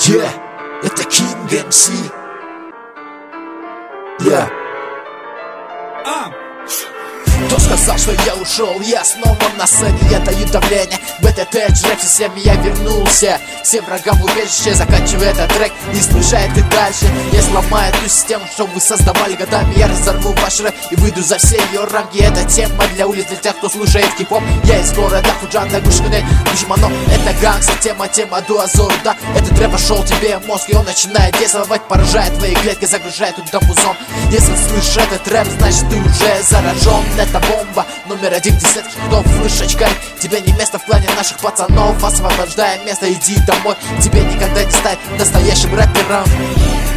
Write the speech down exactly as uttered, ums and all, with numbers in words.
Yeah, это King эм си. Yeah. uh. Кто сказал, что я ушел? Я снова на сцене, я даю давление. В этот трек всем я вернулся. Всем врагам убежище, заканчивая этот трек и слушает и дальше. Я сломаю эту систему, что вы создавали годами. Я разорву ваш рэп и выйду за все ее рамки. Это тема для улиц, для тех, кто слушает хип-хоп. Я из города Худжан, Гушкунель, Гушмано. Это гангстер, тема, тема Дуазор, да. Этот рэп вошел тебе в мозг, и он начинает действовать, поражает твои клетки, загружает туда музон. Если слышишь этот рэп, значит ты уже заражен. Это бомба, номер один десятки хитов, флешечкой. Тебе не место в плане наших пацанов. Освобождая место, иди домой. Тебе никогда не стать настоящим рэпером.